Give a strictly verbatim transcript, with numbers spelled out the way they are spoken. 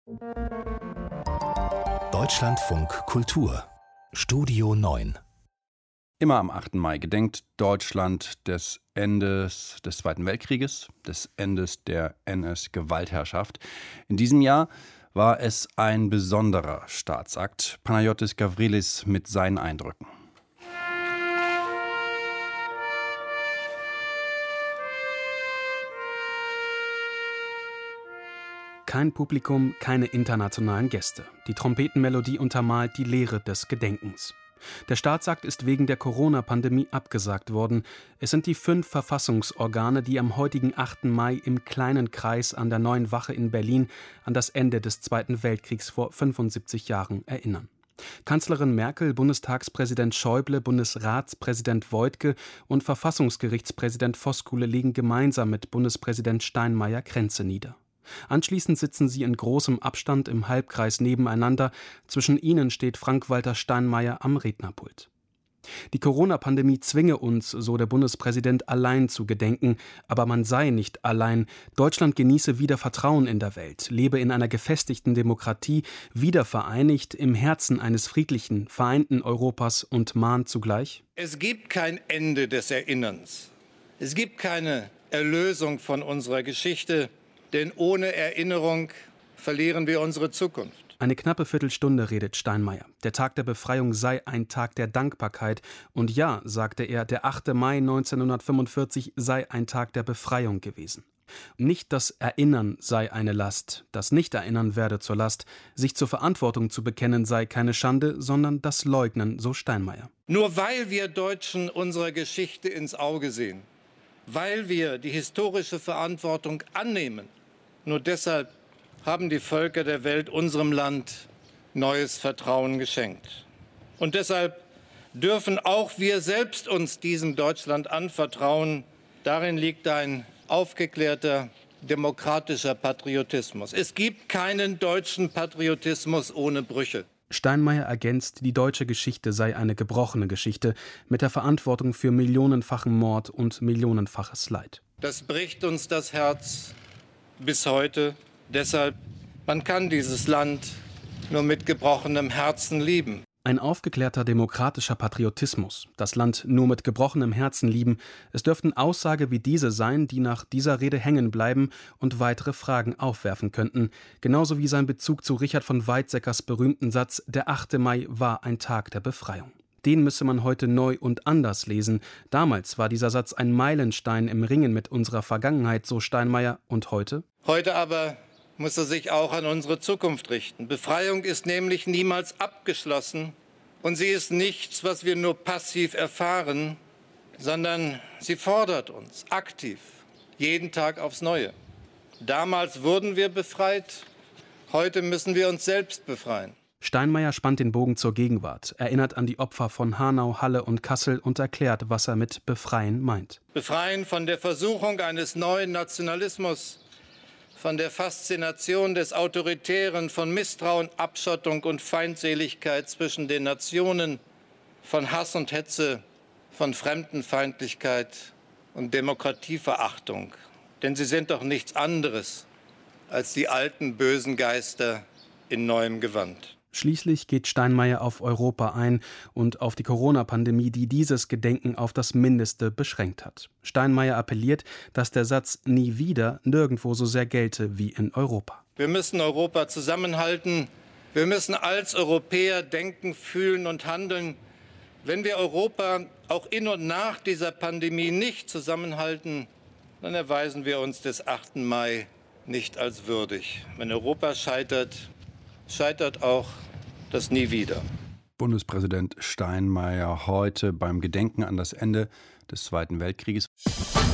Deutschlandfunk Kultur Studio neun. Immer am achten Mai gedenkt Deutschland des Endes des Zweiten Weltkrieges, des Endes der N S-Gewaltherrschaft. In diesem Jahr war es ein besonderer Staatsakt. Panagiotis Gavrilis mit seinen Eindrücken. Kein Publikum, keine internationalen Gäste. Die Trompetenmelodie untermalt die Leere des Gedenkens. Der Staatsakt ist wegen der Corona-Pandemie abgesagt worden. Es sind die fünf Verfassungsorgane, die am heutigen achten Mai im kleinen Kreis an der Neuen Wache in Berlin an das Ende des Zweiten Weltkriegs vor fünfundsiebzig Jahren erinnern. Kanzlerin Merkel, Bundestagspräsident Schäuble, Bundesratspräsident Woidke und Verfassungsgerichtspräsident Voskuhle legen gemeinsam mit Bundespräsident Steinmeier Kränze nieder. Anschließend sitzen sie in großem Abstand im Halbkreis nebeneinander. Zwischen ihnen steht Frank-Walter Steinmeier am Rednerpult. Die Corona-Pandemie zwinge uns, so der Bundespräsident, allein zu gedenken. Aber man sei nicht allein. Deutschland genieße wieder Vertrauen in der Welt, lebe in einer gefestigten Demokratie, wieder vereinigt im Herzen eines friedlichen, vereinten Europas und mahnt zugleich: Es gibt kein Ende des Erinnerns. Es gibt keine Erlösung von unserer Geschichte. Denn ohne Erinnerung verlieren wir unsere Zukunft. Eine knappe Viertelstunde redet Steinmeier. Der Tag der Befreiung sei ein Tag der Dankbarkeit. Und ja, sagte er, der achte Mai neunzehnhundertfünfundvierzig sei ein Tag der Befreiung gewesen. Nicht das Erinnern sei eine Last, das Nicht-Erinnern werde zur Last. Sich zur Verantwortung zu bekennen sei keine Schande, sondern das Leugnen, so Steinmeier. Nur weil wir Deutschen unserer Geschichte ins Auge sehen, weil wir die historische Verantwortung annehmen, nur deshalb haben die Völker der Welt unserem Land neues Vertrauen geschenkt. Und deshalb dürfen auch wir selbst uns diesem Deutschland anvertrauen. Darin liegt ein aufgeklärter, demokratischer Patriotismus. Es gibt keinen deutschen Patriotismus ohne Brüche. Steinmeier ergänzt, die deutsche Geschichte sei eine gebrochene Geschichte mit der Verantwortung für millionenfachen Mord und millionenfaches Leid. Das bricht uns das Herz bis heute. Deshalb, man kann dieses Land nur mit gebrochenem Herzen lieben. Ein aufgeklärter demokratischer Patriotismus, das Land nur mit gebrochenem Herzen lieben, es dürften Aussagen wie diese sein, die nach dieser Rede hängen bleiben und weitere Fragen aufwerfen könnten. Genauso wie sein Bezug zu Richard von Weizsäckers berühmten Satz, der achte Mai war ein Tag der Befreiung. Den müsse man heute neu und anders lesen. Damals war dieser Satz ein Meilenstein im Ringen mit unserer Vergangenheit, so Steinmeier. Und heute? Heute aber muss er sich auch an unsere Zukunft richten. Befreiung ist nämlich niemals abgeschlossen und sie ist nichts, was wir nur passiv erfahren, sondern sie fordert uns aktiv, jeden Tag aufs Neue. Damals wurden wir befreit, heute müssen wir uns selbst befreien. Steinmeier spannt den Bogen zur Gegenwart, erinnert an die Opfer von Hanau, Halle und Kassel und erklärt, was er mit Befreien meint. Befreien von der Versuchung eines neuen Nationalismus, von der Faszination des Autoritären, von Misstrauen, Abschottung und Feindseligkeit zwischen den Nationen, von Hass und Hetze, von Fremdenfeindlichkeit und Demokratieverachtung. Denn sie sind doch nichts anderes als die alten bösen Geister in neuem Gewand. Schließlich geht Steinmeier auf Europa ein und auf die Corona-Pandemie, die dieses Gedenken auf das Mindeste beschränkt hat. Steinmeier appelliert, dass der Satz „nie wieder“ nirgendwo so sehr gelte wie in Europa. Wir müssen Europa zusammenhalten. Wir müssen als Europäer denken, fühlen und handeln. Wenn wir Europa auch in und nach dieser Pandemie nicht zusammenhalten, dann erweisen wir uns des achten Mai nicht als würdig. Wenn Europa scheitert, scheitert auch das Nie wieder. Bundespräsident Steinmeier heute beim Gedenken an das Ende des Zweiten Weltkrieges.